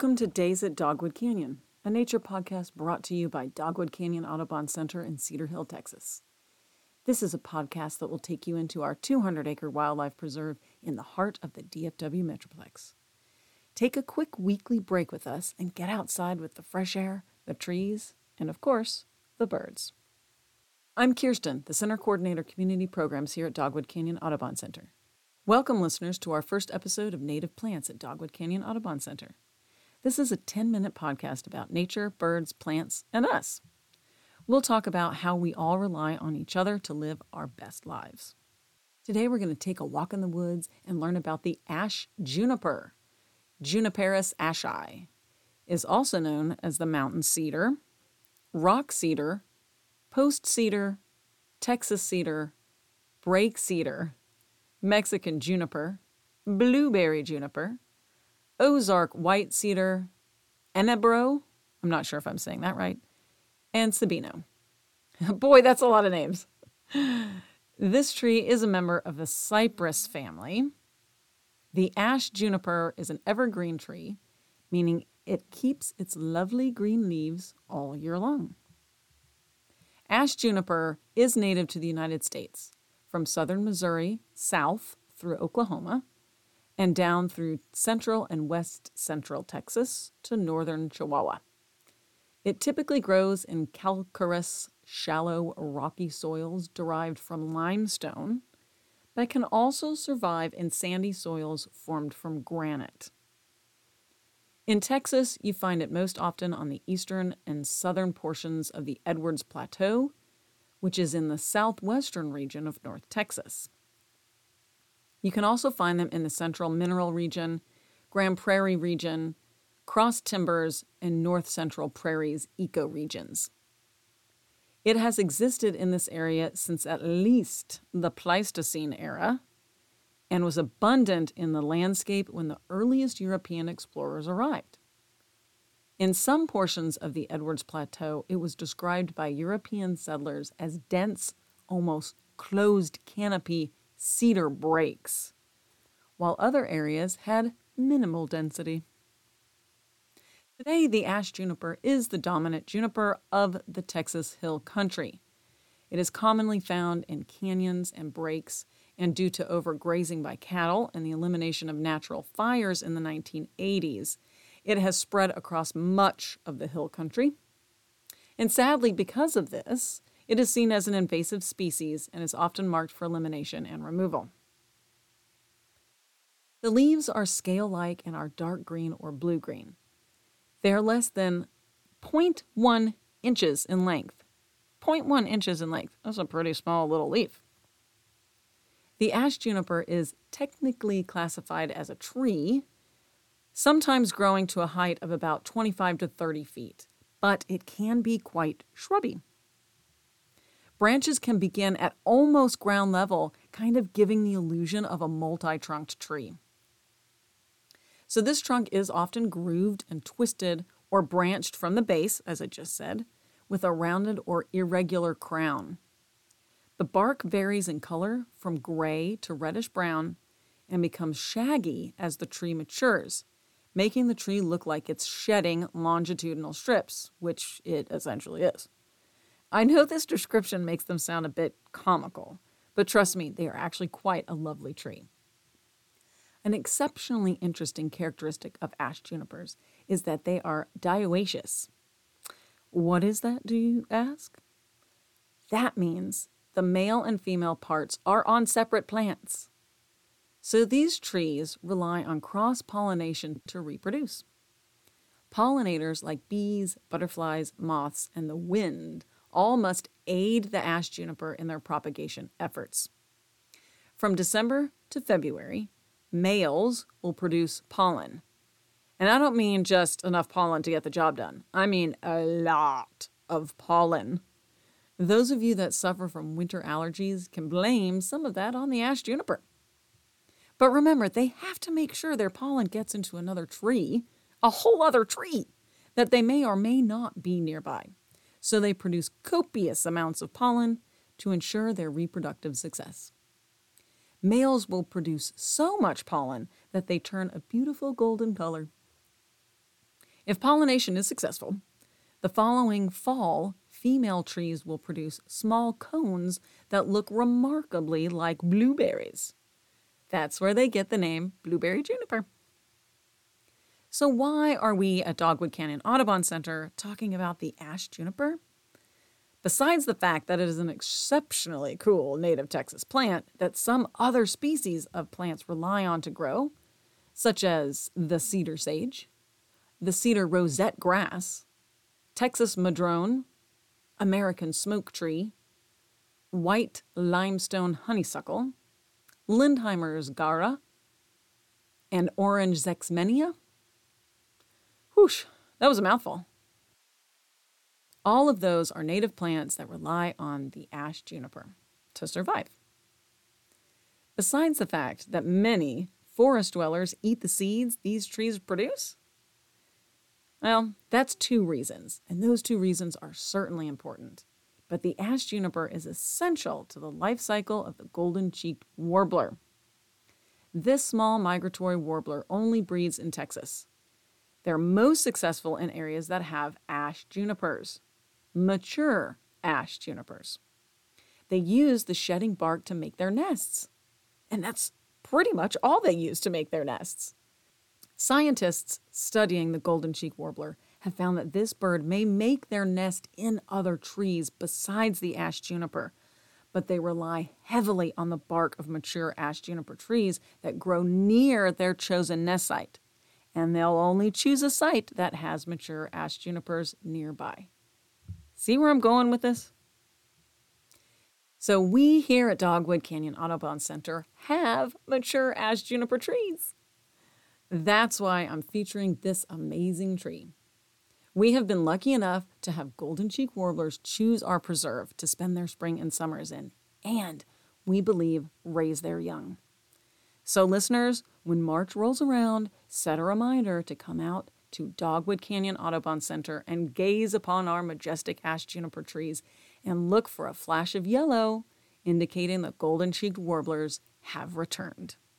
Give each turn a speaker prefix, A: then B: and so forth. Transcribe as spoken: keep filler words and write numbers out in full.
A: Welcome to Days at Dogwood Canyon, a nature podcast brought to you by Dogwood Canyon Audubon Center in Cedar Hill, Texas. This is a podcast that will take you into our two hundred acre wildlife preserve in the heart of the D F W Metroplex. Take a quick weekly break with us and get outside with the fresh air, the trees, and of course, the birds. I'm Kirsten, the Center Coordinator Community Programs here at Dogwood Canyon Audubon Center. Welcome, listeners, to our first episode of Native Plants at Dogwood Canyon Audubon Center. This is a ten-minute podcast about nature, birds, plants, and us. We'll talk about how we all rely on each other to live our best lives. Today we're going to take a walk in the woods and learn about the ash juniper. Juniperus ashii is also known as the mountain cedar, rock cedar, post cedar, Texas cedar, brake cedar, Mexican juniper, blueberry juniper, Ozark white cedar, enebro, I'm not sure if I'm saying that right, and sabino. Boy, that's a lot of names. This tree is a member of the cypress family. The ash juniper is an evergreen tree, meaning it keeps its lovely green leaves all year long. Ash juniper is native to the United States, from southern Missouri south through Oklahoma, and down through central and west central Texas to northern Chihuahua. It typically grows in calcareous, shallow, rocky soils derived from limestone, but can also survive in sandy soils formed from granite. In Texas, you find it most often on the eastern and southern portions of the Edwards Plateau, which is in the southwestern region of North Texas. You can also find them in the Central Mineral Region, Grand Prairie Region, Cross Timbers, and North Central Prairies ecoregions. It has existed in this area since at least the Pleistocene era and was abundant in the landscape when the earliest European explorers arrived. In some portions of the Edwards Plateau, it was described by European settlers as dense, almost closed canopy cedar breaks, while other areas had minimal density. Today, the ash juniper is the dominant juniper of the Texas Hill Country. It is commonly found in canyons and breaks, and due to overgrazing by cattle and the elimination of natural fires in the nineteen eighties, it has spread across much of the hill country. And sadly, because of this, it is seen as an invasive species and is often marked for elimination and removal. The leaves are scale-like and are dark green or blue-green. They are less than zero point one inches in length. zero point one inches in length. That's a pretty small little leaf. The ash juniper is technically classified as a tree, sometimes growing to a height of about twenty-five to thirty feet, but it can be quite shrubby. Branches can begin at almost ground level, kind of giving the illusion of a multi-trunked tree. So this trunk is often grooved and twisted or branched from the base, as I just said, with a rounded or irregular crown. The bark varies in color from gray to reddish brown and becomes shaggy as the tree matures, making the tree look like it's shedding longitudinal strips, which it essentially is. I know this description makes them sound a bit comical, but trust me, they are actually quite a lovely tree. An exceptionally interesting characteristic of ash junipers is that they are dioecious. What is that, do you ask? That means the male and female parts are on separate plants. So these trees rely on cross-pollination to reproduce. Pollinators like bees, butterflies, moths, and the wind all must aid the ash juniper in their propagation efforts. From December to February, males will produce pollen. And I don't mean just enough pollen to get the job done. I mean a lot of pollen. Those of you that suffer from winter allergies can blame some of that on the ash juniper. But remember, they have to make sure their pollen gets into another tree, a whole other tree, that they may or may not be nearby. So they produce copious amounts of pollen to ensure their reproductive success. Males will produce so much pollen that they turn a beautiful golden color. If pollination is successful, the following fall, female trees will produce small cones that look remarkably like blueberries. That's where they get the name blueberry juniper. So why are we at Dogwood Canyon Audubon Center talking about the ash juniper? Besides the fact that it is an exceptionally cool native Texas plant that some other species of plants rely on to grow, such as the cedar sage, the cedar rosette grass, Texas madrone, American smoke tree, white limestone honeysuckle, Lindheimer's gaura, and orange zexmenia. Whoosh, that was a mouthful. All of those are native plants that rely on the ash juniper to survive. Besides the fact that many forest dwellers eat the seeds these trees produce, well, that's two reasons, and those two reasons are certainly important. But the ash juniper is essential to the life cycle of the golden-cheeked warbler. This small migratory warbler only breeds in Texas. They're most successful in areas that have ash junipers, mature ash junipers. They use the shedding bark to make their nests, and that's pretty much all they use to make their nests. Scientists studying the golden-cheeked warbler have found that this bird may make their nest in other trees besides the ash juniper, but they rely heavily on the bark of mature ash juniper trees that grow near their chosen nest site, and they'll only choose a site that has mature ash junipers nearby. See where I'm going with this? So we here at Dogwood Canyon Audubon Center have mature ash juniper trees. That's why I'm featuring this amazing tree. We have been lucky enough to have golden-cheeked warblers choose our preserve to spend their spring and summers in, and we believe raise their young. So listeners, when March rolls around, set a reminder to come out to Dogwood Canyon Audubon Center and gaze upon our majestic ash juniper trees and look for a flash of yellow, indicating that golden-cheeked warblers have returned.